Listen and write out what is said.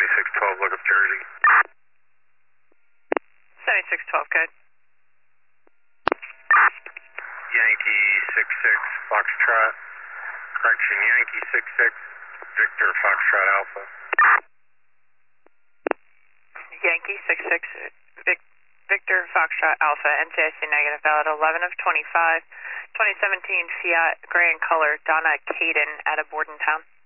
7612, look up Jersey. 7612, good. Yankee 66, Foxtrot. Correction, Yankee 66, Victor Foxtrot Alpha. Yankee 66, Victor Foxtrot Alpha, NCIC negative, valid 11 of 25, 2017 Fiat, gray in color, Donna Caden out of Bordentown.